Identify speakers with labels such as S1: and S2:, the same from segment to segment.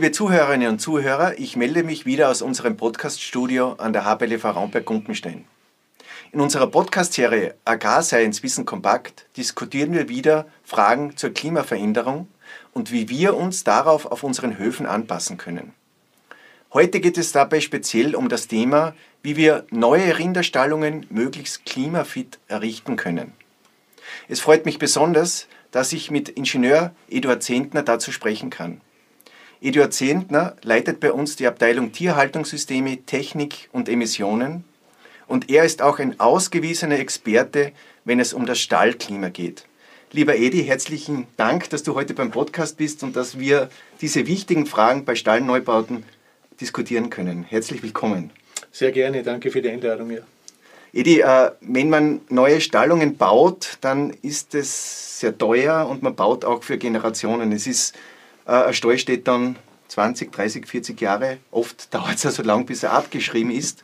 S1: liebe Zuhörerinnen und Zuhörer, ich melde mich wieder aus unserem Podcast-Studio an der HPLV Raumberg-Gumpenstein. In unserer Podcast-Serie Agrarscience Wissen kompakt diskutieren wir wieder Fragen zur Klimaveränderung und wie wir uns darauf auf unseren Höfen anpassen können. Heute geht es dabei speziell um das Thema, wie wir neue Rinderstallungen möglichst klimafit errichten können. Es freut mich besonders, dass ich mit Ingenieur Eduard Zehntner dazu sprechen kann. Eduard Zehntner leitet bei uns die Abteilung Tierhaltungssysteme, Technik und Emissionen und er ist auch ein ausgewiesener Experte, wenn es um das Stallklima geht. Lieber Edi, herzlichen Dank, dass du heute beim Podcast bist und dass wir diese wichtigen Fragen bei Stallneubauten diskutieren können. Herzlich willkommen.
S2: Sehr gerne, danke für die Einladung. Ja.
S1: Edi, wenn man neue Stallungen baut, dann ist es sehr teuer und man baut auch für Generationen. Ein Stall steht dann 20, 30, 40 Jahre, oft dauert es ja so lang, bis er abgeschrieben ist.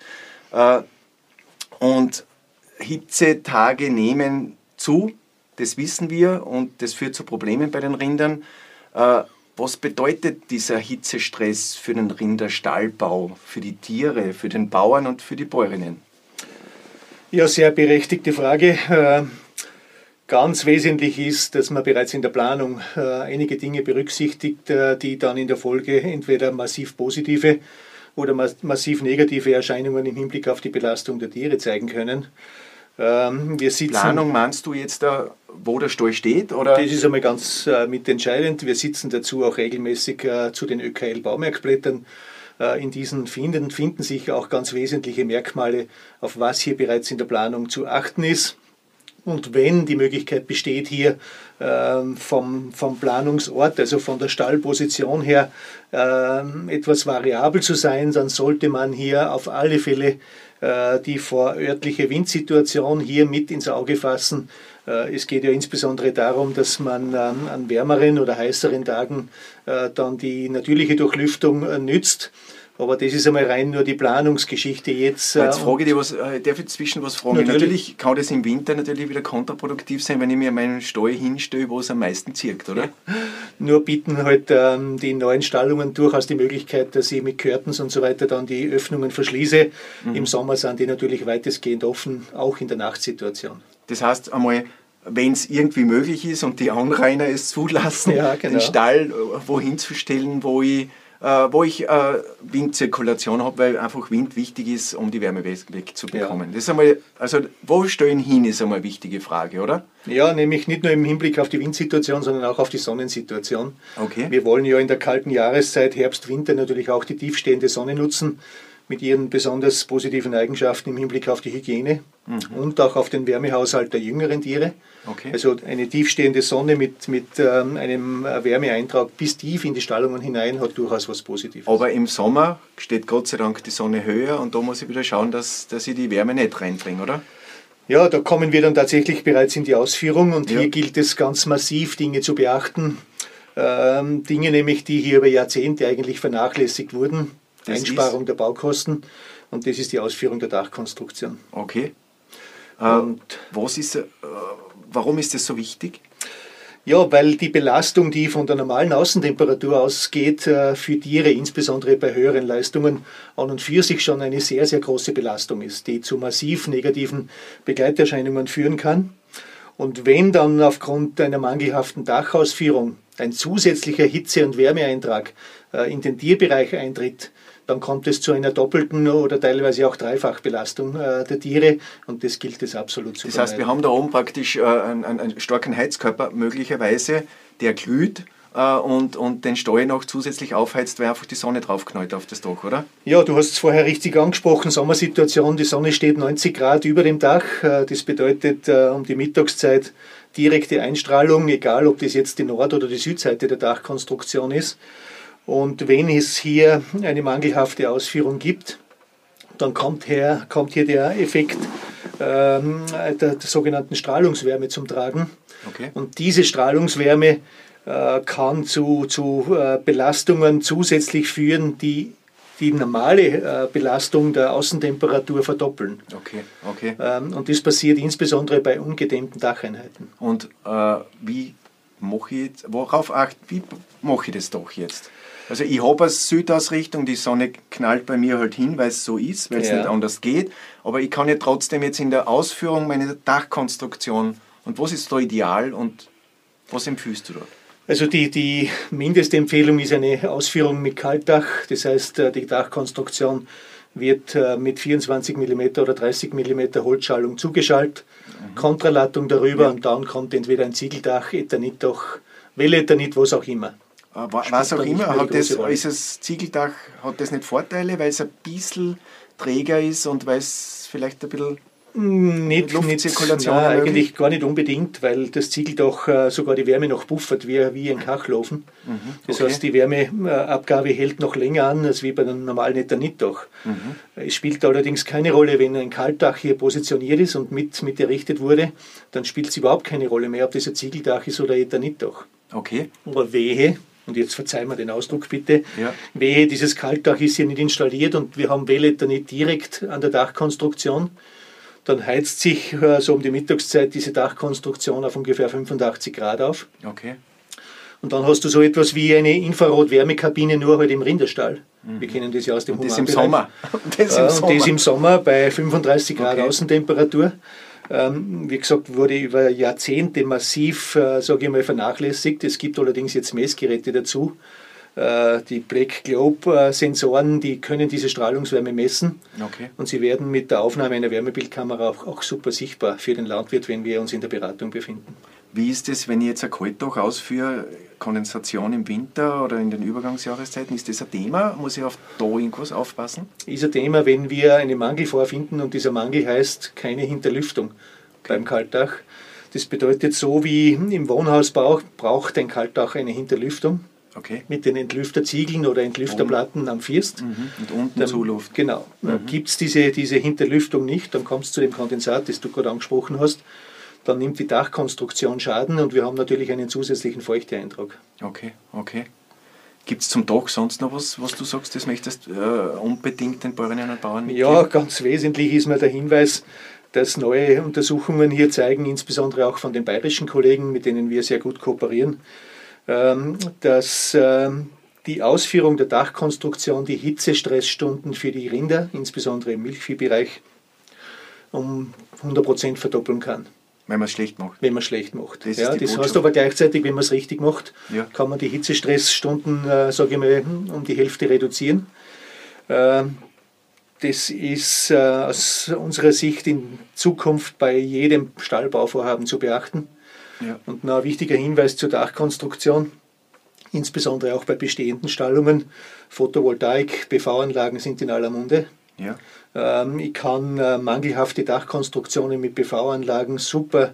S1: Und Hitzetage nehmen zu, das wissen wir und das führt zu Problemen bei den Rindern. Was bedeutet dieser Hitzestress für den Rinderstallbau, für die Tiere, für den Bauern und für die Bäuerinnen?
S2: Ja, sehr berechtigte Frage. Ganz wesentlich ist, dass man bereits in der Planung einige Dinge berücksichtigt, die dann in der Folge entweder massiv positive oder massiv negative Erscheinungen im Hinblick auf die Belastung der Tiere zeigen können.
S1: Planung meinst du jetzt, wo der Stall steht? Oder?
S2: Das ist einmal ganz mitentscheidend. Wir sitzen dazu auch regelmäßig zu den ÖKL-Baumerkblättern. In diesen finden sich auch ganz wesentliche Merkmale, auf was hier bereits in der Planung zu achten ist. Und wenn die Möglichkeit besteht, hier vom Planungsort, also von der Stallposition her, etwas variabel zu sein, dann sollte man hier auf alle Fälle die vorörtliche Windsituation hier mit ins Auge fassen. Es geht ja insbesondere darum, dass man an wärmeren oder heißeren Tagen dann die natürliche Durchlüftung nützt. Aber das ist einmal rein nur die Planungsgeschichte jetzt.
S1: Jetzt frage ich dich, darf ich zwischen was fragen? Natürlich kann das im Winter natürlich wieder kontraproduktiv sein, wenn ich mir meinen Stall hinstelle, wo es am meisten zirkt, oder?
S2: Nur bieten halt die neuen Stallungen durchaus die Möglichkeit, dass ich mit Curtains und so weiter dann die Öffnungen verschließe. Im Sommer sind die natürlich weitestgehend offen, auch in der Nachtsituation.
S1: Das heißt einmal, wenn es irgendwie möglich ist und die Anrainer es zulassen,
S2: ja, genau,
S1: den Stall wohin zu stellen, wo ich Windzirkulation habe, weil einfach Wind wichtig ist, um die Wärme wegzubekommen. Ja. Das ist einmal, also wo stellen hin, ist einmal eine wichtige Frage, oder?
S2: Ja, nämlich nicht nur im Hinblick auf die Windsituation, sondern auch auf die Sonnensituation.
S1: Okay.
S2: Wir wollen ja in der kalten Jahreszeit, Herbst, Winter natürlich auch die tiefstehende Sonne nutzen, mit ihren besonders positiven Eigenschaften im Hinblick auf die Hygiene und auch auf den Wärmehaushalt der jüngeren Tiere.
S1: Okay.
S2: Also eine tiefstehende Sonne mit einem Wärmeeintrag bis tief in die Stallungen hinein hat durchaus was Positives.
S1: Aber im Sommer steht Gott sei Dank die Sonne höher und da muss ich wieder schauen, dass ich die Wärme nicht reinbringe, oder?
S2: Ja, da kommen wir dann tatsächlich bereits in die Ausführung und hier gilt es ganz massiv, Dinge zu beachten. Dinge nämlich, die hier über Jahrzehnte eigentlich vernachlässigt wurden. Einsparung der Baukosten und das ist die Ausführung der Dachkonstruktion.
S1: Okay. Warum ist das so wichtig?
S2: Ja, weil die Belastung, die von der normalen Außentemperatur ausgeht, für Tiere, insbesondere bei höheren Leistungen, an und für sich schon eine sehr, sehr große Belastung ist, die zu massiv negativen Begleiterscheinungen führen kann. Und wenn dann aufgrund einer mangelhaften Dachausführung ein zusätzlicher Hitze- und Wärmeeintrag in den Tierbereich eintritt, dann kommt es zu einer doppelten oder teilweise auch Dreifachbelastung der Tiere und das gilt es absolut zu vermeiden.
S1: Das heißt, wir haben da oben praktisch einen starken Heizkörper möglicherweise, der glüht und den Stall noch zusätzlich aufheizt, weil einfach die Sonne draufknallt auf das Dach, oder?
S2: Ja, du hast es vorher richtig angesprochen, Sommersituation, die Sonne steht 90 Grad über dem Dach, das bedeutet um die Mittagszeit direkte Einstrahlung, egal ob das jetzt die Nord- oder die Südseite der Dachkonstruktion ist. Und wenn es hier eine mangelhafte Ausführung gibt, dann kommt hier der Effekt der sogenannten Strahlungswärme zum Tragen.
S1: Okay.
S2: Und diese Strahlungswärme kann zu Belastungen zusätzlich führen, die die normale Belastung der Außentemperatur verdoppeln.
S1: Okay.
S2: Und das passiert insbesondere bei ungedämmten Dacheinheiten.
S1: Und wie mache ich das doch jetzt? Also ich habe eine Südausrichtung, die Sonne knallt bei mir halt hin, weil es so ist, weil es nicht anders geht. Aber ich kann ja trotzdem jetzt in der Ausführung meine Dachkonstruktion, und was ist da ideal und was empfiehlst du dort?
S2: Also die Mindestempfehlung ist eine Ausführung mit Kaltdach. Das heißt, die Dachkonstruktion wird mit 24 mm oder 30 mm Holzschalung zugeschaltet, Kontralattung darüber und dann kommt entweder ein Ziegeldach, Ethanitdach, Wellethanit, was auch immer.
S1: Was auch immer, ist das Ziegeldach, hat das nicht Vorteile, weil es ein bisschen träger ist und weil es vielleicht ein bisschen Luftzirkulation
S2: nein, eigentlich gar nicht unbedingt, weil das Ziegeldach sogar die Wärme noch buffert, wie ein Kachelofen. Das heißt, die Wärmeabgabe hält noch länger an, als wie bei einem normalen Ethanitdach. Es spielt allerdings keine Rolle, wenn ein Kaltdach hier positioniert ist und mit errichtet wurde, dann spielt es überhaupt keine Rolle mehr, ob das ein Ziegeldach ist oder ein Ethanitdach.
S1: Okay.
S2: Aber wehe, und jetzt verzeihen wir den Ausdruck bitte, wehe, dieses Kaltdach ist hier nicht installiert und wir haben Wellethanit direkt an der Dachkonstruktion, dann heizt sich so um die Mittagszeit diese Dachkonstruktion auf ungefähr 85 Grad auf.
S1: Okay.
S2: Und dann hast du so etwas wie eine Infrarot-Wärmekabine, nur halt im Rinderstall. Wir kennen das ja aus dem
S1: Humanbereich. Das
S2: im Sommer bei 35 Grad Außentemperatur. Wie gesagt, wurde über Jahrzehnte massiv, sage ich mal, vernachlässigt. Es gibt allerdings jetzt Messgeräte dazu. Die Black Globe Sensoren, die können diese Strahlungswärme messen.
S1: Okay.
S2: Und sie werden mit der Aufnahme einer Wärmebildkamera auch super sichtbar für den Landwirt, wenn wir uns in der Beratung befinden.
S1: Wie ist es, wenn ich jetzt ein Kaltdach ausführe, Kondensation im Winter oder in den Übergangsjahreszeiten, ist das ein Thema? Muss ich auf da irgendwas aufpassen?
S2: Ist ein Thema, wenn wir einen Mangel vorfinden und dieser Mangel heißt keine Hinterlüftung beim Kaltdach. Das bedeutet, so wie im Wohnhausbau braucht ein Kaltdach eine Hinterlüftung.
S1: Okay.
S2: Mit den Entlüfterziegeln oder Entlüfterplatten am First.
S1: Und unten Zuluft.
S2: Genau. Gibt es diese Hinterlüftung nicht, dann kommst du zu dem Kondensat, das du gerade angesprochen hast. Dann nimmt die Dachkonstruktion Schaden und wir haben natürlich einen zusätzlichen Feuchteeintrag.
S1: Okay. Gibt es zum Dach sonst noch was du sagst, das möchtest unbedingt den Bäuerinnen und Bauern mitgeben? Ja,
S2: ganz wesentlich ist mir der Hinweis, dass neue Untersuchungen hier zeigen, insbesondere auch von den bayerischen Kollegen, mit denen wir sehr gut kooperieren, dass die Ausführung der Dachkonstruktion die Hitzestressstunden für die Rinder, insbesondere im Milchviehbereich, um 100% verdoppeln kann.
S1: Wenn man es schlecht macht.
S2: Wenn man es schlecht macht.
S1: Das
S2: heißt aber gleichzeitig, wenn man es richtig macht, kann man die Hitzestressstunden, sage ich mal, um die Hälfte reduzieren. Das ist aus unserer Sicht in Zukunft bei jedem Stallbauvorhaben zu beachten. Ja. Und noch ein wichtiger Hinweis zur Dachkonstruktion, insbesondere auch bei bestehenden Stallungen. Photovoltaik, PV-Anlagen sind in aller Munde.
S1: Ja.
S2: Ich kann mangelhafte Dachkonstruktionen mit PV-Anlagen super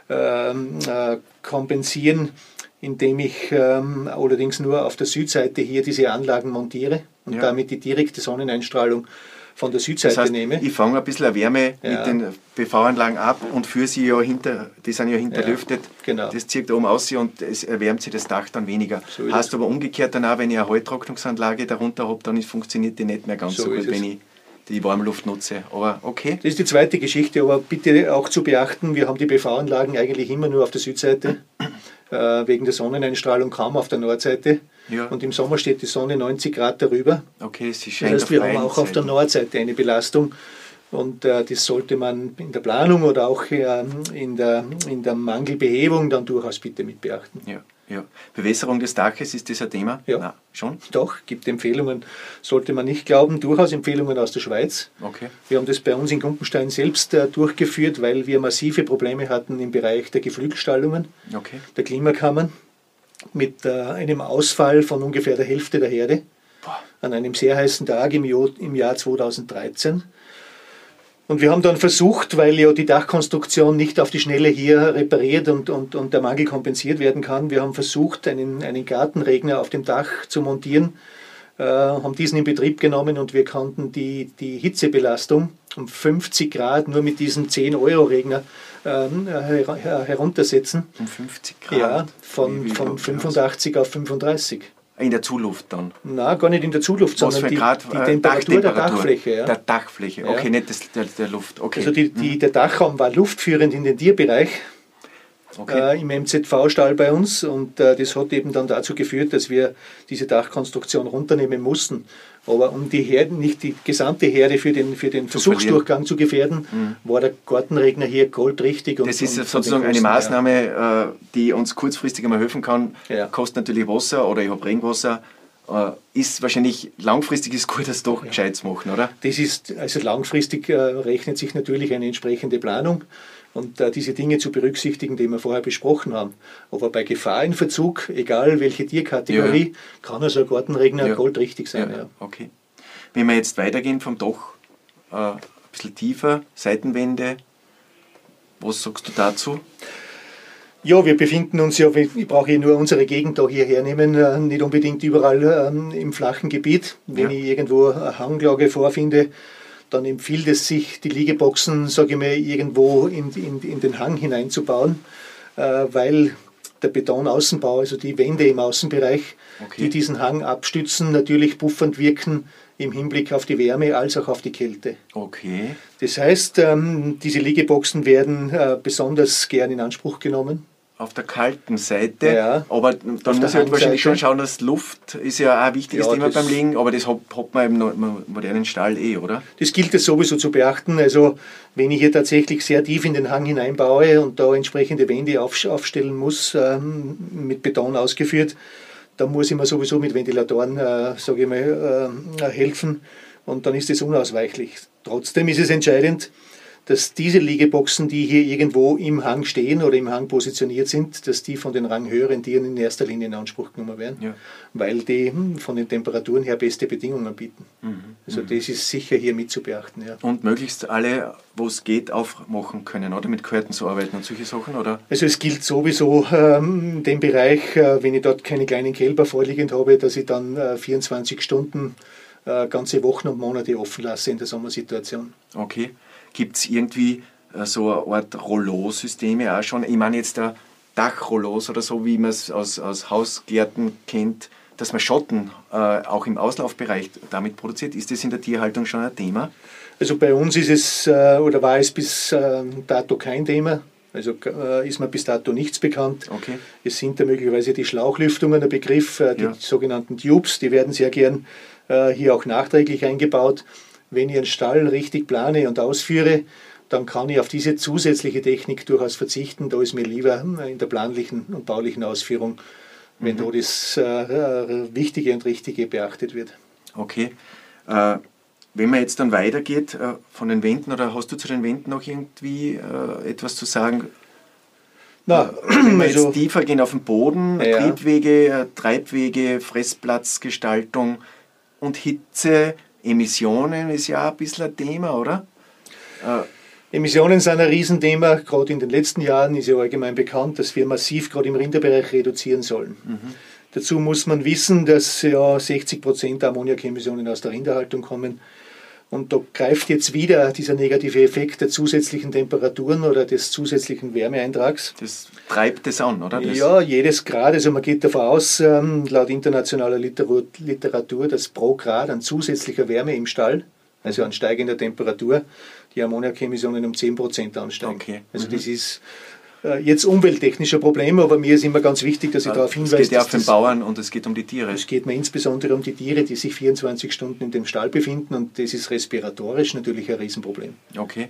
S2: kompensieren, indem ich allerdings nur auf der Südseite hier diese Anlagen montiere und damit die direkte Sonneneinstrahlung von der Südseite nehme.
S1: Ich fange ein bisschen Wärme mit den PV-Anlagen ab und führe sie die sind ja hinterlüftet.
S2: Genau.
S1: Das zieht oben aus und es erwärmt sich das Dach dann weniger. So heißt aber umgekehrt dann auch, wenn ich eine Halttrocknungsanlage darunter habe, dann funktioniert die nicht mehr ganz so gut, wenn ich die Warmluft nutze. Aber okay.
S2: Das ist die zweite Geschichte, aber bitte auch zu beachten, wir haben die PV-Anlagen eigentlich immer nur auf der Südseite, wegen der Sonneneinstrahlung kaum auf der Nordseite. Ja. Und im Sommer steht die Sonne 90 Grad darüber.
S1: Okay,
S2: das heißt, wir haben auch auf der Nordseite eine Belastung. Und das sollte man in der Planung oder auch in der Mangelbehebung dann durchaus bitte mit beachten.
S1: Ja. Bewässerung des Daches, ist das ein Thema?
S2: Ja,
S1: Nein, schon?
S2: Doch, gibt Empfehlungen, sollte man nicht glauben, durchaus Empfehlungen aus der Schweiz.
S1: Okay.
S2: Wir haben das bei uns in Gumpenstein selbst durchgeführt, weil wir massive Probleme hatten im Bereich der Geflügelstallungen, der Klimakammern, mit einem Ausfall von ungefähr der Hälfte der Herde an einem sehr heißen Tag im Jahr 2013. Und wir haben dann versucht, weil ja die Dachkonstruktion nicht auf die Schnelle hier repariert und der Mangel kompensiert werden kann, wir haben versucht, einen Gartenregner auf dem Dach zu montieren, haben diesen in Betrieb genommen und wir konnten die Hitzebelastung um 50 Grad nur mit diesem 10-Euro-Regner heruntersetzen.
S1: Um 50 Grad?
S2: Ja, von 85 auf 35.
S1: In der Zuluft dann?
S2: Nein, gar nicht in der Zuluft, sondern die Temperatur der Dachfläche.
S1: Ja. Der Dachfläche, okay, nicht der Luft. Okay.
S2: Also der Dachraum war luftführend in den Tierbereich.
S1: Okay.
S2: Im MZV-Stall bei uns und das hat eben dann dazu geführt, dass wir diese Dachkonstruktion runternehmen mussten. Aber um die Herde, nicht die gesamte Herde für den Versuchsdurchgang zu gefährden, war der Gartenregner hier goldrichtig.
S1: Das ist sozusagen eine Maßnahme, die uns kurzfristig einmal helfen kann.
S2: Ja.
S1: Kostet natürlich Wasser oder ich habe Regenwasser. Ist wahrscheinlich langfristig ist gut, das doch gescheit zu machen, oder?
S2: Das ist, also langfristig rechnet sich natürlich eine entsprechende Planung und diese Dinge zu berücksichtigen, die wir vorher besprochen haben. Aber bei Gefahr in Verzug, egal welche Tierkategorie, kann also ein Gartenregner goldrichtig sein. Ja.
S1: Okay. Wenn wir jetzt weitergehen vom Dach, ein bisschen tiefer, Seitenwände, was sagst du dazu?
S2: Ja, wir befinden uns ja, ich brauche hier nur unsere Gegend da hierher nehmen, nicht unbedingt überall im flachen Gebiet. Wenn ich irgendwo eine Hanglage vorfinde, dann empfiehlt es sich, die Liegeboxen, sage ich mal, irgendwo in den Hang hineinzubauen, weil der Betonaußenbau, also die Wände im Außenbereich, die diesen Hang abstützen, natürlich puffernd wirken im Hinblick auf die Wärme als auch auf die Kälte.
S1: Okay.
S2: Das heißt, diese Liegeboxen werden besonders gern in Anspruch genommen.
S1: Auf der kalten Seite, aber dann
S2: auf
S1: muss ich halt wahrscheinlich schon schauen, dass Luft ist ja auch ein wichtiges Thema beim Liegen, aber das hat man im modernen Stall oder?
S2: Das gilt es sowieso zu beachten. Also wenn ich hier tatsächlich sehr tief in den Hang hineinbaue und da entsprechende Wände aufstellen muss, mit Beton ausgeführt, dann muss ich mir sowieso mit Ventilatoren, sage ich mal, helfen und dann ist es unausweichlich. Trotzdem ist es entscheidend, dass diese Liegeboxen, die hier irgendwo im Hang stehen oder im Hang positioniert sind, dass die von den ranghöheren Tieren in erster Linie in Anspruch genommen werden, weil die von den Temperaturen her beste Bedingungen bieten. Also das ist sicher hier mit zu beachten. Ja.
S1: Und möglichst alle, wo es geht, aufmachen können, oder mit Gehörten zu arbeiten und solche Sachen, oder?
S2: Also es gilt sowieso den Bereich, wenn ich dort keine kleinen Kälber vorliegend habe, dass ich dann 24 Stunden, ganze Wochen und Monate offen lasse in der Sommersituation.
S1: Okay. Gibt es irgendwie so eine Art Rollo-Systeme auch schon? Ich meine jetzt Dachrollos oder so, wie man es aus Hausgärten kennt, dass man Schotten auch im Auslaufbereich damit produziert. Ist das in der Tierhaltung schon ein Thema?
S2: Also bei uns ist es oder war es bis dato kein Thema. Also ist mir bis dato nichts bekannt.
S1: Okay.
S2: Es sind da möglicherweise die Schlauchlüftungen ein Begriff, die sogenannten Tubes, die werden sehr gern hier auch nachträglich eingebaut. Wenn ich einen Stall richtig plane und ausführe, dann kann ich auf diese zusätzliche Technik durchaus verzichten. Da ist mir lieber in der planlichen und baulichen Ausführung, wenn da das Wichtige und Richtige beachtet wird.
S1: Okay. Wenn man jetzt dann weitergeht von den Wänden, oder hast du zu den Wänden noch irgendwie etwas zu sagen? Wenn wir jetzt tiefer gehen auf den Boden, Triebwege, Treibwege, Fressplatzgestaltung und Hitze, Emissionen ist ja ein bisschen ein Thema, oder?
S2: Emissionen sind ein Riesenthema. Gerade in den letzten Jahren ist ja allgemein bekannt, dass wir massiv gerade im Rinderbereich reduzieren sollen. Dazu muss man wissen, dass ja 60% der Ammoniakemissionen aus der Rinderhaltung kommen. Und da greift jetzt wieder dieser negative Effekt der zusätzlichen Temperaturen oder des zusätzlichen Wärmeeintrags.
S1: Das treibt es an, oder?
S2: Ja, jedes Grad. Also man geht davon aus, laut internationaler Literatur, dass pro Grad an zusätzlicher Wärme im Stall, also an steigender Temperatur, die Ammoniakemissionen um 10% ansteigen.
S1: Okay.
S2: Also das ist jetzt umwelttechnischer Problem, aber mir ist immer ganz wichtig, dass ich darauf hinweise.
S1: Es geht ja auf den Bauern und es geht um die Tiere.
S2: Es geht mir insbesondere um die Tiere, die sich 24 Stunden in dem Stall befinden und das ist respiratorisch natürlich ein Riesenproblem.
S1: Okay.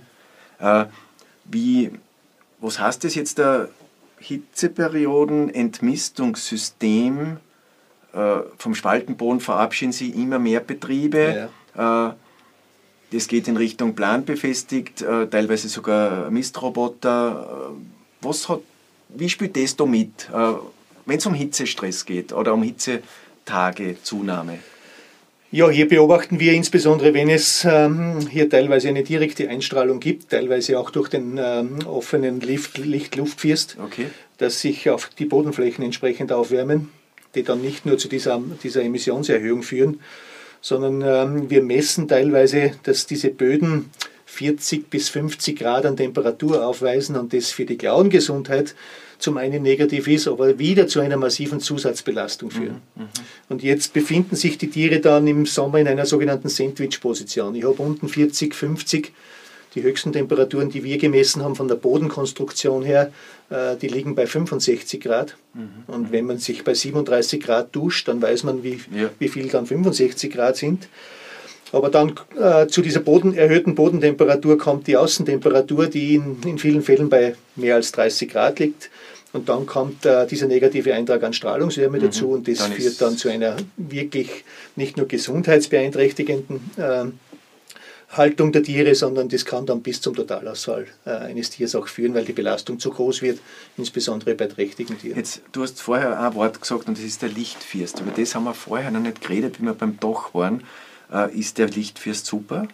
S1: Was heißt das jetzt, der Hitzeperioden, Entmistungssystem? Vom Spaltenboden verabschieden Sie immer mehr Betriebe. Ja. Das geht in Richtung planbefestigt, teilweise sogar Mistroboter. Wie spielt das da mit, wenn es um Hitzestress geht oder um Hitzetage, Zunahme?
S2: Ja, hier beobachten wir insbesondere, wenn es hier teilweise eine direkte Einstrahlung gibt, teilweise auch durch den offenen Licht-Luftfirst, dass sich auch die Bodenflächen entsprechend aufwärmen, die dann nicht nur zu dieser Emissionserhöhung führen, sondern wir messen teilweise, dass diese Böden 40 bis 50 Grad an Temperatur aufweisen und das für die Klauengesundheit zum einen negativ ist, aber wieder zu einer massiven Zusatzbelastung führen. Und jetzt befinden sich die Tiere dann im Sommer in einer sogenannten Sandwich-Position. Ich habe unten 40, 50, Die höchsten Temperaturen, die wir gemessen haben von der Bodenkonstruktion her, die liegen bei 65 Grad. Und wenn man sich bei 37 Grad duscht, dann weiß man, wie viel dann 65 Grad sind. Aber dann zu dieser erhöhten Bodentemperatur kommt die Außentemperatur, die in vielen Fällen bei mehr als 30 Grad liegt. Und dann kommt dieser negative Eintrag an Strahlungswärme dazu und das führt dann zu einer wirklich nicht nur gesundheitsbeeinträchtigenden Haltung der Tiere, sondern das kann dann bis zum Totalausfall eines Tiers auch führen, weil die Belastung zu groß wird, insbesondere bei trächtigen Tieren.
S1: Jetzt, du hast vorher ein Wort gesagt und das ist der Lichtfirst. Über das haben wir vorher noch nicht geredet, wie wir beim Dach waren. Ist der Lichtfirst super?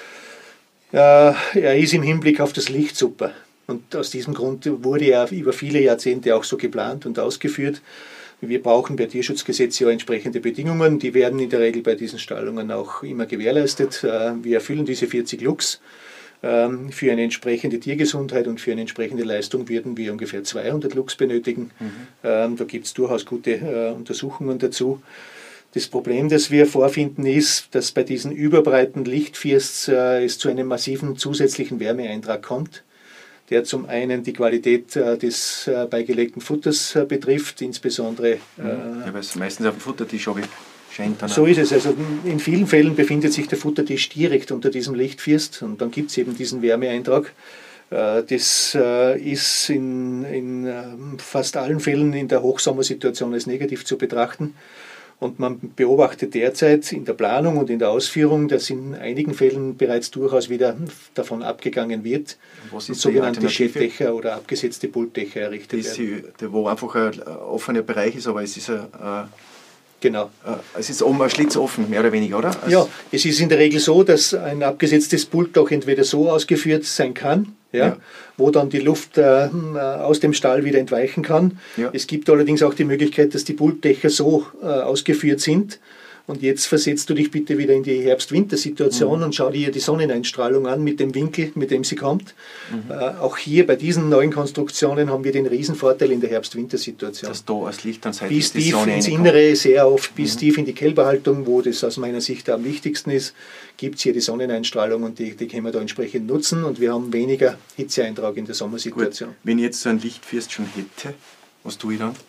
S2: Er ist im Hinblick auf das Licht super. Und aus diesem Grund wurde er über viele Jahrzehnte auch so geplant und ausgeführt. Wir brauchen per Tierschutzgesetz ja entsprechende Bedingungen. Die werden in der Regel bei diesen Stallungen auch immer gewährleistet. Wir erfüllen diese 40 Lux. Für eine entsprechende Tiergesundheit und für eine entsprechende Leistung würden wir ungefähr 200 Lux benötigen. Da gibt es durchaus gute Untersuchungen dazu. Das Problem, das wir vorfinden, ist, dass bei diesen überbreiten Lichtfirsts es zu einem massiven zusätzlichen Wärmeeintrag kommt, der zum einen die Qualität des beigelegten Futters betrifft, insbesondere...
S1: Ja, weil es meistens auf dem Futtertisch scheint dann.
S2: So ist es. Also in vielen Fällen befindet sich der Futtertisch direkt unter diesem Lichtfirst und dann gibt es eben diesen Wärmeeintrag. Das ist in fast allen Fällen in der Hochsommersituation als negativ zu betrachten. Und man beobachtet derzeit in der Planung und in der Ausführung, dass in einigen Fällen bereits durchaus wieder davon abgegangen wird, sogenannte Schilddächer oder abgesetzte Pultdächer errichtet werden.
S1: Wo einfach ein offener Bereich ist, aber es ist
S2: genau.
S1: Es ist oben ein Schlitz offen, mehr oder weniger, oder?
S2: Ja, es ist in der Regel so, dass ein abgesetztes Pultdach entweder so ausgeführt sein kann, wo dann die Luft aus dem Stall wieder entweichen kann. Ja. Es gibt allerdings auch die Möglichkeit, dass die Pultdächer so ausgeführt sind. Und jetzt versetzt du dich bitte wieder in die Herbst-Winter-Situation und schau dir die Sonneneinstrahlung an mit dem Winkel, mit dem sie kommt. Auch hier bei diesen neuen Konstruktionen haben wir den Riesenvorteil in der Herbst-Winter-Situation.
S1: Dass da als Licht dann seit
S2: bis tief ins Innere, sehr oft bis tief in die Kälberhaltung, wo das aus meiner Sicht am wichtigsten ist, gibt es hier die Sonneneinstrahlung und die können wir da entsprechend nutzen und wir haben weniger Hitzeeintrag in der Sommersituation.
S1: Gut. Wenn ich jetzt so ein Lichtfirst schon hätte, was tue ich dann?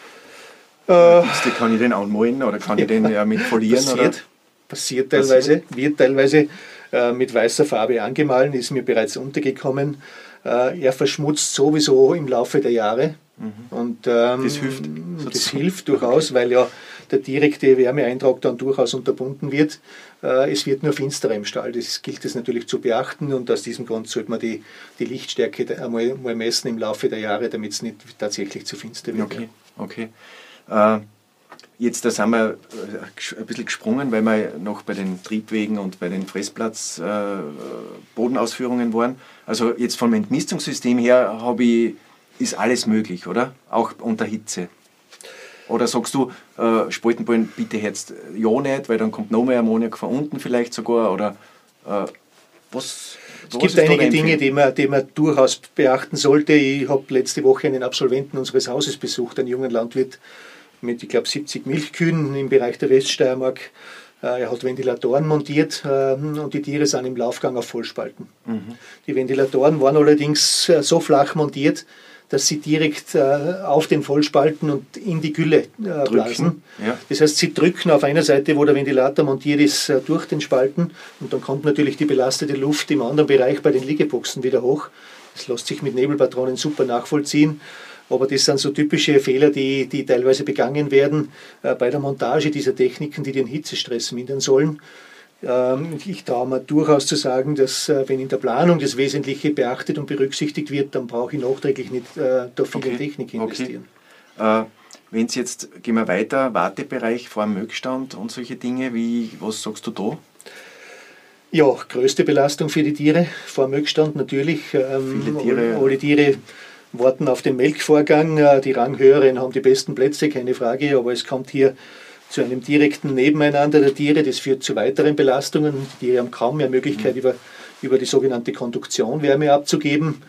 S1: Kann ich den anmalen oder kann ich den mit folieren?
S2: Passiert teilweise, wird teilweise mit weißer Farbe angemahlen, ist mir bereits untergekommen. Er verschmutzt sowieso im Laufe der Jahre. Und das hilft durchaus, weil ja der direkte Wärmeeintrag dann durchaus unterbunden wird. Es wird nur finsterer im Stall, das gilt es natürlich zu beachten und aus diesem Grund sollte man die Lichtstärke einmal messen im Laufe der Jahre, damit es nicht tatsächlich zu finster wird.
S1: Okay. Jetzt da sind wir ein bisschen gesprungen, weil wir noch bei den Triebwegen und bei den Fressplatz Bodenausführungen waren. Also jetzt vom Entmistungssystem her ist alles möglich, oder? Auch unter Hitze. Oder sagst du, Spaltenballen bitte jetzt ja nicht, weil dann kommt noch mehr Ammoniak von unten vielleicht sogar, oder was?
S2: Es gibt einige Dinge, die man durchaus beachten sollte. Ich habe letzte Woche einen Absolventen unseres Hauses besucht, einen jungen Landwirt mit, ich glaube, 70 Milchkühen im Bereich der Weststeiermark. Er hat Ventilatoren montiert und die Tiere sind im Laufgang auf Vollspalten. Die Ventilatoren waren allerdings so flach montiert, dass sie direkt auf den Vollspalten und in die Gülle blasen. Ja. Das heißt, sie drücken auf einer Seite, wo der Ventilator montiert ist, durch den Spalten und dann kommt natürlich die belastete Luft im anderen Bereich bei den Liegeboxen wieder hoch. Das lässt sich mit Nebelpatronen super nachvollziehen. Aber das sind so typische Fehler, die teilweise begangen werden bei der Montage dieser Techniken, die den Hitzestress mindern sollen. Ich traue mir durchaus zu sagen, dass wenn in der Planung das Wesentliche beachtet und berücksichtigt wird, dann brauche ich nachträglich nicht da viel in Technik investieren.
S1: Wenn es jetzt, gehen wir weiter, Wartebereich vor dem Milchstand und solche Dinge, was sagst du da?
S2: Ja, größte Belastung für die Tiere vor dem Milchstand natürlich. Alle Tiere warten auf den Melkvorgang. Die Ranghöheren haben die besten Plätze, keine Frage, aber es kommt hier zu einem direkten Nebeneinander der Tiere. Das führt zu weiteren Belastungen. Die Tiere haben kaum mehr Möglichkeit, über die sogenannte Konduktion Wärme abzugeben.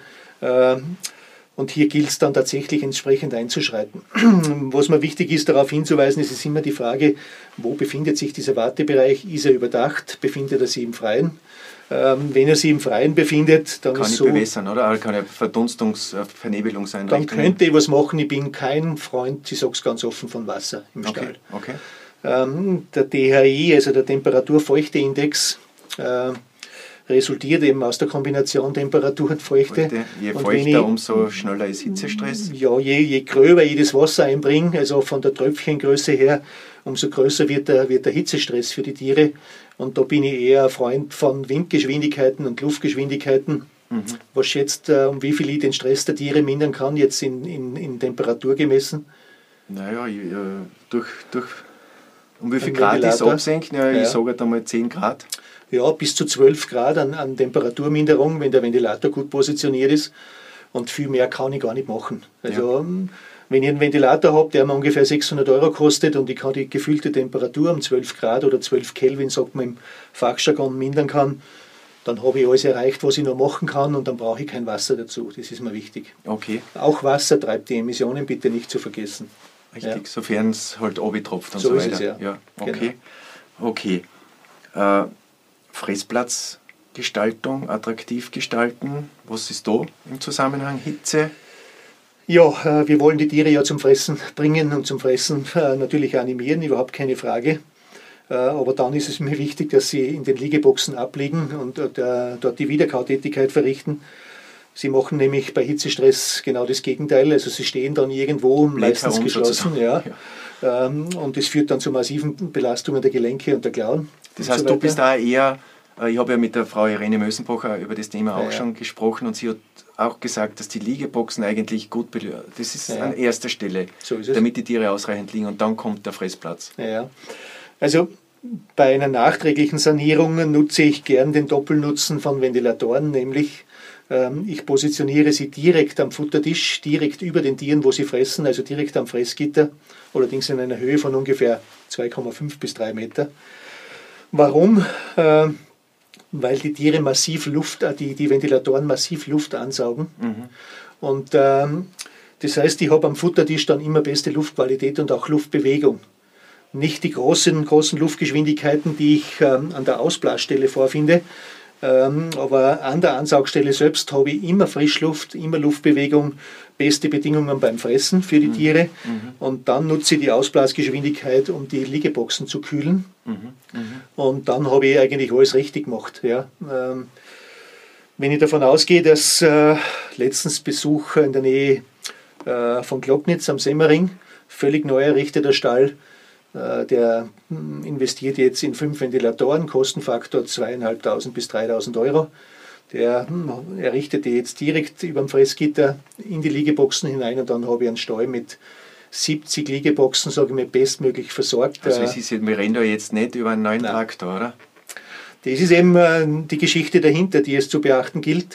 S2: Und hier gilt es dann tatsächlich entsprechend einzuschreiten. Was mir wichtig ist, darauf hinzuweisen, ist immer die Frage, wo befindet sich dieser Wartebereich? Ist er überdacht? Befindet er sich im Freien? Wenn er sich im Freien befindet, dann
S1: kann
S2: ist
S1: ich
S2: so...
S1: bewässern, oder? Also kann ja Vernebelung sein.
S2: Dann könnte ich was machen. Ich bin kein Freund, ich sage es ganz offen, von Wasser im Stall.
S1: Okay.
S2: Der DHI, also der Temperatur-Feuchte-Index, resultiert eben aus der Kombination Temperatur und Feuchte.
S1: Je feuchter, umso schneller ist Hitzestress.
S2: Ja, je gröber ich das Wasser einbringe, also von der Tröpfchengröße her, umso größer wird der Hitzestress für die Tiere. Und da bin ich eher ein Freund von Windgeschwindigkeiten und Luftgeschwindigkeiten. Was schätzt, um wie viel ich den Stress der Tiere mindern kann, jetzt in Temperatur gemessen?
S1: Naja, um wie viel Grad ist absenken? Ja, ich sage halt einmal 10 Grad.
S2: Ja, bis zu 12 Grad an Temperaturminderung, wenn der Ventilator gut positioniert ist. Und viel mehr kann ich gar nicht machen. Also, wenn ich einen Ventilator habe, der mir ungefähr 600 € kostet und ich kann die gefühlte Temperatur um 12 Grad oder 12 Kelvin, sagt man im Fachjargon, mindern kann, dann habe ich alles erreicht, was ich noch machen kann, und dann brauche ich kein Wasser dazu. Das ist mir wichtig.
S1: Okay.
S2: Auch Wasser treibt die Emissionen, bitte nicht zu vergessen.
S1: Richtig, sofern es halt runtertropft und
S2: so
S1: weiter.
S2: Ist es, ja.
S1: Okay.
S2: Genau.
S1: Okay. Fressplatzgestaltung, attraktiv gestalten. Was ist da im Zusammenhang? Hitze?
S2: Ja, wir wollen die Tiere ja zum Fressen bringen und zum Fressen natürlich animieren, überhaupt keine Frage. Aber dann ist es mir wichtig, dass sie in den Liegeboxen abliegen und dort die Wiederkautätigkeit verrichten. Sie machen nämlich bei Hitzestress genau das Gegenteil. Also sie stehen dann irgendwo, meistens geschlossen. Und das führt dann zu massiven Belastungen der Gelenke und der Klauen.
S1: Das heißt, du bist da eher, ich habe ja mit der Frau Irene Mösenbacher über das Thema auch schon gesprochen, und sie hat auch gesagt, dass die Liegeboxen eigentlich gut das ist an erster Stelle, damit die Tiere ausreichend liegen, und dann kommt der Fressplatz.
S2: Ja. Also bei einer nachträglichen Sanierung nutze ich gern den Doppelnutzen von Ventilatoren, nämlich ich positioniere sie direkt am Futtertisch, direkt über den Tieren, wo sie fressen, also direkt am Fressgitter, allerdings in einer Höhe von ungefähr 2,5 bis 3 Meter. Warum? Weil die Tiere massiv die Ventilatoren massiv Luft ansaugen. Und das heißt, ich habe am Futtertisch dann immer beste Luftqualität und auch Luftbewegung. Nicht die großen Luftgeschwindigkeiten, die ich an der Ausblasstelle vorfinde, aber an der Ansaugstelle selbst habe ich immer Frischluft, immer Luftbewegung, beste Bedingungen beim Fressen für die Tiere, und dann nutze ich die Ausblasgeschwindigkeit, um die Liegeboxen zu kühlen, und dann habe ich eigentlich alles richtig gemacht. Ja. Wenn ich davon ausgehe, dass letztens Besuch in der Nähe von Glocknitz am Semmering, völlig neu errichteter Stall, der investiert jetzt in 5 Ventilatoren, Kostenfaktor 2.500 bis 3.000 €. Der errichtet die jetzt direkt über dem Fressgitter in die Liegeboxen hinein, und dann habe ich einen Stall mit 70 Liegeboxen, sage ich mir, bestmöglich versorgt.
S1: Also wir reden da jetzt nicht über einen neuen Traktor, oder?
S2: Das ist eben die Geschichte dahinter, die es zu beachten gilt,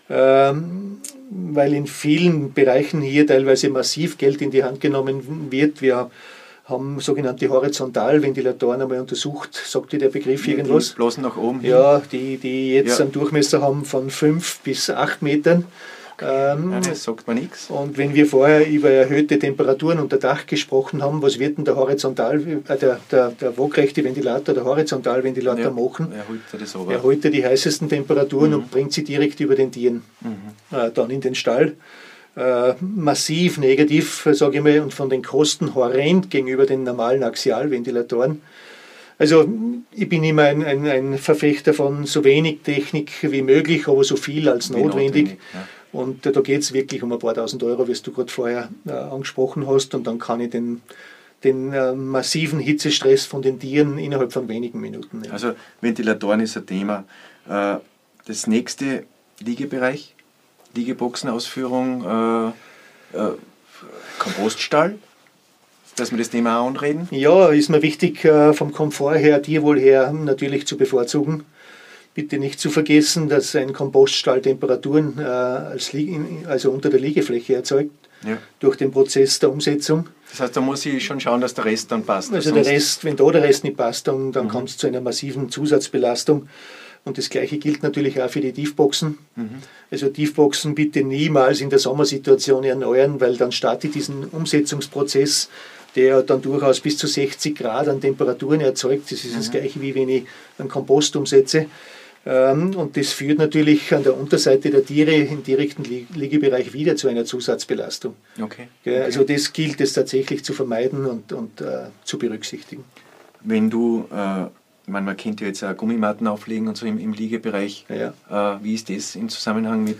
S2: weil in vielen Bereichen hier teilweise massiv Geld in die Hand genommen wird. Wir haben sogenannte Horizontalventilatoren einmal untersucht. Sagt dir der Begriff irgendwas?
S1: Die bloß nach oben.
S2: Ja, die jetzt einen Durchmesser haben von 5 bis 8 Metern.
S1: Das sagt mir nichts.
S2: Und wenn wir vorher über erhöhte Temperaturen unter Dach gesprochen haben, was wird denn der waagrechte Ventilator, der Horizontalventilator machen? Er holt die heißesten Temperaturen und bringt sie direkt über den Tieren dann in den Stall. Massiv negativ, sage ich mal, und von den Kosten horrend gegenüber den normalen Axialventilatoren. Also ich bin immer ein Verfechter von so wenig Technik wie möglich, aber so viel als notwendig. Und da geht es wirklich um ein paar tausend Euro, wie du gerade vorher angesprochen hast, und dann kann ich den massiven Hitzestress von den Tieren innerhalb von wenigen Minuten nehmen.
S1: Also Ventilatoren ist ein Thema. Das nächste Liegebereich, Liegeboxenausführung, Kompoststall, dass wir das Thema auch anreden? Ja,
S2: ist mir wichtig, vom Komfort her, Tierwohl her natürlich zu bevorzugen. Bitte nicht zu vergessen, dass ein Kompoststall Temperaturen also unter der Liegefläche erzeugt, durch den Prozess der Umsetzung.
S1: Das heißt, da muss ich schon schauen, dass der Rest dann passt.
S2: Also der Rest, wenn da der Rest nicht passt, dann kommt es zu einer massiven Zusatzbelastung. Und das Gleiche gilt natürlich auch für die Tiefboxen. Also Tiefboxen bitte niemals in der Sommersituation erneuern, weil dann startet diesen Umsetzungsprozess, der dann durchaus bis zu 60 Grad an Temperaturen erzeugt. Das ist das Gleiche, wie wenn ich einen Kompost umsetze. Und das führt natürlich an der Unterseite der Tiere im direkten Liegebereich wieder zu einer Zusatzbelastung.
S1: Okay.
S2: Also das gilt es tatsächlich zu vermeiden und zu berücksichtigen.
S1: Wenn du, man kennt ja jetzt auch Gummimatten auflegen und so im Liegebereich, wie ist das im Zusammenhang mit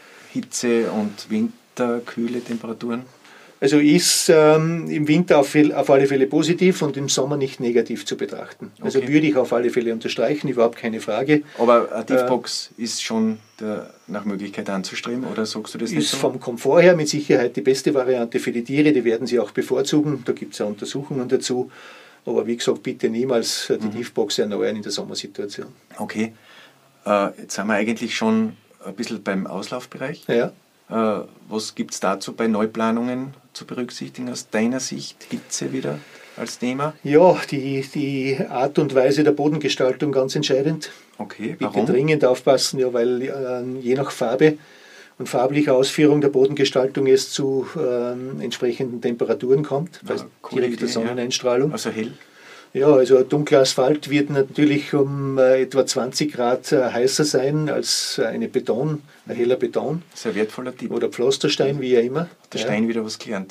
S1: Hitze und Winter, kühle Temperaturen?
S2: Also ist im Winter auf alle Fälle positiv und im Sommer nicht negativ zu betrachten. Also würde ich auf alle Fälle unterstreichen, überhaupt keine Frage.
S1: Aber eine Tiefbox ist schon nach Möglichkeit anzustreben, oder sagst du das nicht
S2: so? Ist
S1: so?
S2: vom Komfort her mit Sicherheit die beste Variante für die Tiere, die werden sie auch bevorzugen, da gibt es ja Untersuchungen dazu. Aber wie gesagt, bitte niemals die Tiefbox erneuern in der Sommersituation.
S1: Okay, jetzt sind wir eigentlich schon ein bisschen beim Auslaufbereich.
S2: Ja.
S1: Was gibt es dazu bei Neuplanungen zu berücksichtigen aus deiner Sicht? Hitze wieder als Thema?
S2: Ja, die Art und Weise der Bodengestaltung ganz entscheidend.
S1: Okay, warum?
S2: Bitte dringend aufpassen, ja, weil je nach Farbe und farblicher Ausführung der Bodengestaltung es zu entsprechenden Temperaturen kommt, bei direkter Sonneneinstrahlung.
S1: Also hell?
S2: Ja, also dunkler Asphalt wird natürlich um etwa 20 Grad heißer sein als ein heller Beton.
S1: Das ist ein wertvoller Tipp.
S2: Oder Pflasterstein, wie ja immer.
S1: Hat der Stein wieder was gelernt.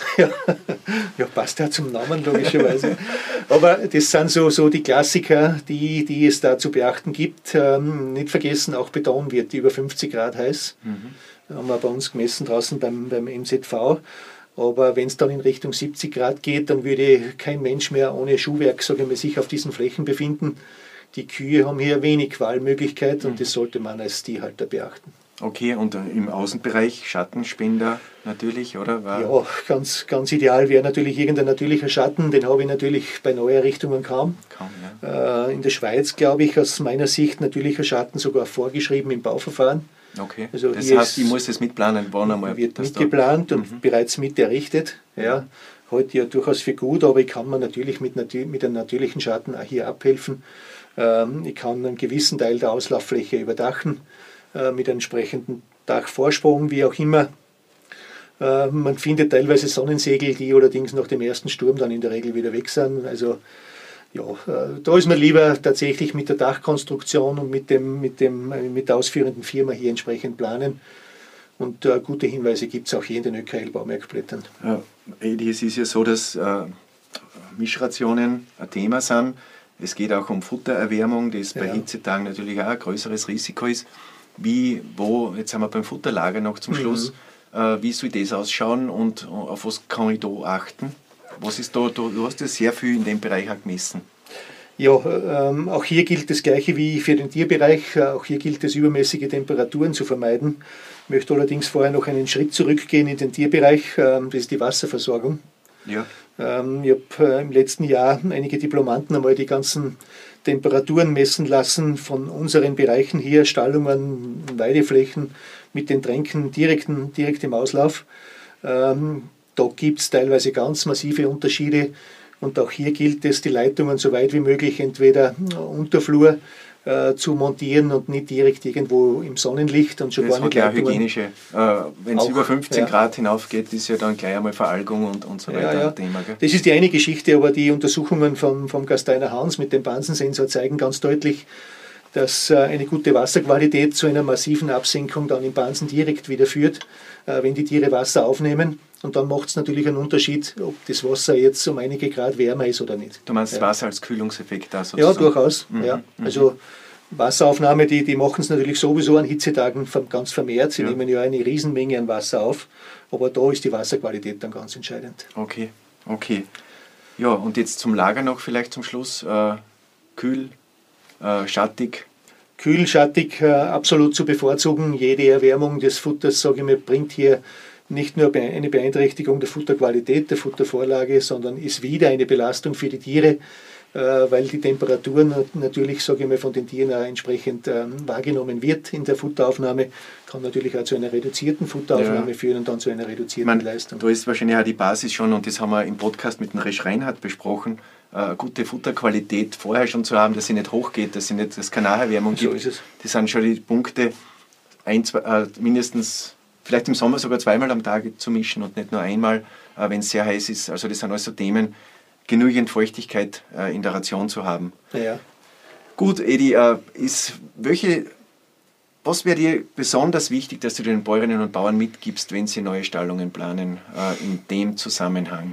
S2: Ja, passt ja zum Namen logischerweise. Aber das sind so die Klassiker, die es da zu beachten gibt. Nicht vergessen, auch Beton wird über 50 Grad heiß. Haben wir bei uns gemessen draußen beim MZV. Aber wenn es dann in Richtung 70 Grad geht, dann würde kein Mensch mehr ohne Schuhwerk, sich auf diesen Flächen befinden. Die Kühe haben hier wenig Wahlmöglichkeit und das sollte man als Tierhalter beachten.
S1: Okay, und im Außenbereich Schattenspender natürlich, oder?
S2: Ja, ganz ideal wäre natürlich irgendein natürlicher Schatten. Den habe ich natürlich bei Neuerrichtungen kaum. In der Schweiz, glaube ich, aus meiner Sicht natürlicher Schatten sogar vorgeschrieben im Bauverfahren.
S1: Okay,
S2: also
S1: das heißt, ich muss es mitplanen, wann einmal.
S2: Wird mitgeplant und bereits mit errichtet. Ja, heute ja durchaus für gut, aber ich kann mir natürlich mit einem natürlichen Schatten auch hier abhelfen. Ich kann einen gewissen Teil der Auslauffläche überdachen, mit einem entsprechenden Dachvorsprung, wie auch immer. Man findet teilweise Sonnensegel, die allerdings nach dem ersten Sturm dann in der Regel wieder weg sind. Also ja, da ist man lieber tatsächlich mit der Dachkonstruktion und mit der ausführenden Firma hier entsprechend planen. Und gute Hinweise gibt es auch hier in den ÖKL-Baumerkblättern.
S1: Edi, es ist ja so, dass Mischrationen ein Thema sind. Es geht auch um Futtererwärmung, das bei Hitzetagen natürlich auch ein größeres Risiko ist. Jetzt sind wir beim Futterlager noch zum Schluss. Wie soll das ausschauen und auf was kann ich da achten? Was ist da, du hast ja sehr viel in dem Bereich auch gemessen.
S2: Ja, auch hier gilt das Gleiche wie für den Tierbereich. Auch hier gilt es, übermäßige Temperaturen zu vermeiden. Ich möchte allerdings vorher noch einen Schritt zurückgehen in den Tierbereich. Das ist die Wasserversorgung.
S1: Ja.
S2: Ich habe im letzten Jahr einige Diplomanten einmal die ganzen Temperaturen messen lassen von unseren Bereichen hier, Stallungen, Weideflächen mit den Tränken direkt im Auslauf. Da gibt es teilweise ganz massive Unterschiede und auch hier gilt es, die Leitungen so weit wie möglich entweder Unterflur zu montieren und nicht direkt irgendwo im Sonnenlicht und schon
S1: das
S2: gar nicht Leitungen.
S1: Hygienische. Wenn es über 15 Grad hinaufgeht, ist ja dann gleich einmal Veralgung und so weiter ein Thema. Gell?
S2: Das ist die eine Geschichte, aber die Untersuchungen vom Gasteiner Hans mit dem Bansensensor zeigen ganz deutlich, dass eine gute Wasserqualität zu einer massiven Absenkung dann im Bansen direkt wieder führt, wenn die Tiere Wasser aufnehmen. Und dann macht es natürlich einen Unterschied, ob das Wasser jetzt um einige Grad wärmer ist oder nicht.
S1: Du meinst das Wasser als Kühlungseffekt da sozusagen?
S2: Ja, durchaus. Also Wasseraufnahme, die machen es natürlich sowieso an Hitzetagen ganz vermehrt. Sie nehmen ja eine Riesenmenge an Wasser auf, aber da ist die Wasserqualität dann ganz entscheidend.
S1: Okay. Ja, und jetzt zum Lager noch vielleicht zum Schluss. Kühl, schattig.
S2: Kühl, schattig, absolut zu bevorzugen. Jede Erwärmung des Futters, sage ich mal, bringt hier nicht nur eine Beeinträchtigung der Futterqualität, der Futtervorlage, sondern ist wieder eine Belastung für die Tiere, weil die Temperatur natürlich, sage ich mal, von den Tieren auch entsprechend wahrgenommen wird in der Futteraufnahme, kann natürlich auch zu einer reduzierten Futteraufnahme führen und dann zu einer reduzierten Leistung.
S1: Da ist wahrscheinlich auch die Basis schon, und das haben wir im Podcast mit dem Resch Reinhardt besprochen, gute Futterqualität vorher schon zu haben, dass sie nicht hochgeht, dass sie nicht das Kanalerwärmung gibt.
S2: So ist es.
S1: Das sind schon die Punkte, mindestens vielleicht im Sommer sogar zweimal am Tag zu mischen und nicht nur einmal, wenn es sehr heiß ist. Also das sind also Themen, genügend Feuchtigkeit in der Ration zu haben.
S2: Ja.
S1: Gut, Edi, welche Was wäre dir besonders wichtig, dass du den Bäuerinnen und Bauern mitgibst, wenn sie neue Stallungen planen, in dem Zusammenhang?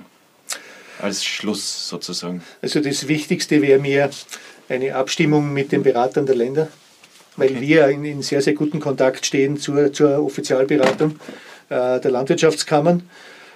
S1: Als Schluss sozusagen.
S2: Also das Wichtigste wäre mir eine Abstimmung mit den Beratern der Länder, weil wir in sehr, sehr guten Kontakt stehen zur Offizialberatung der Landwirtschaftskammern.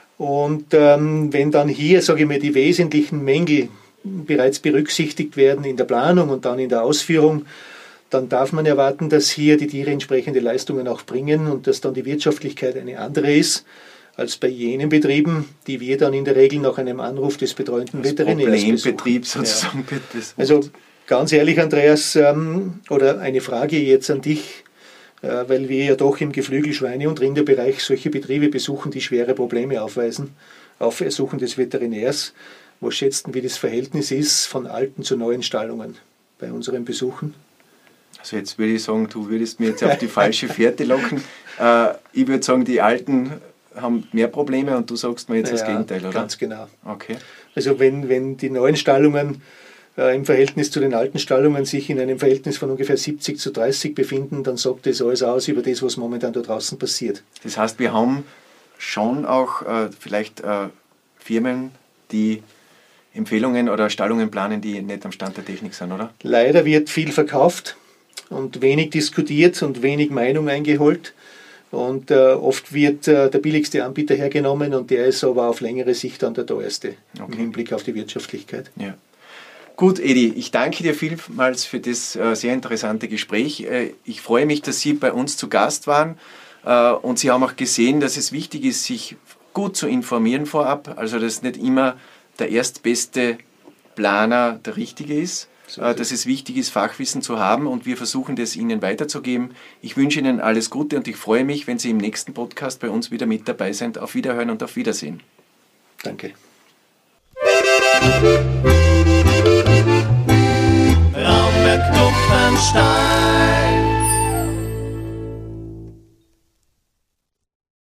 S2: Und wenn dann hier, sage ich mal, die wesentlichen Mängel bereits berücksichtigt werden in der Planung und dann in der Ausführung, dann darf man erwarten, dass hier die Tiere entsprechende Leistungen auch bringen und dass dann die Wirtschaftlichkeit eine andere ist als bei jenen Betrieben, die wir dann in der Regel nach einem Anruf des betreuenden Veterinärs
S1: Problembetrieb sozusagen.
S2: Ja. Also ganz ehrlich, Andreas, oder eine Frage jetzt an dich, weil wir ja doch im Geflügel-, Schweine- und Rinderbereich solche Betriebe besuchen, die schwere Probleme aufweisen, auf Ersuchen des Veterinärs. Was schätzt denn, wie das Verhältnis ist von alten zu neuen Stallungen bei unseren Besuchen?
S1: Also jetzt würde ich sagen, du würdest mir jetzt auf die falsche Fährte locken. Ich würde sagen, die Alten haben mehr Probleme und du sagst mir jetzt das Gegenteil, oder?
S2: Ganz genau.
S1: Okay.
S2: Also wenn die neuen Stallungen im Verhältnis zu den alten Stallungen sich in einem Verhältnis von ungefähr 70:30 befinden, dann sagt das alles aus über das, was momentan da draußen passiert.
S1: Das heißt, wir haben schon auch vielleicht Firmen, die Empfehlungen oder Stallungen planen, die nicht am Stand der Technik sind, oder?
S2: Leider wird viel verkauft und wenig diskutiert und wenig Meinung eingeholt. Und oft wird der billigste Anbieter hergenommen und der ist aber auf längere Sicht dann der teuerste im Hinblick auf die Wirtschaftlichkeit.
S1: Ja. Gut, Edi, ich danke dir vielmals für das sehr interessante Gespräch. Ich freue mich, dass Sie bei uns zu Gast waren und Sie haben auch gesehen, dass es wichtig ist, sich gut zu informieren vorab, also dass nicht immer der erstbeste Planer der richtige ist, dass es wichtig ist, Fachwissen zu haben und wir versuchen das Ihnen weiterzugeben. Ich wünsche Ihnen alles Gute und ich freue mich, wenn Sie im nächsten Podcast bei uns wieder mit dabei sind. Auf Wiederhören und auf Wiedersehen.
S2: Danke.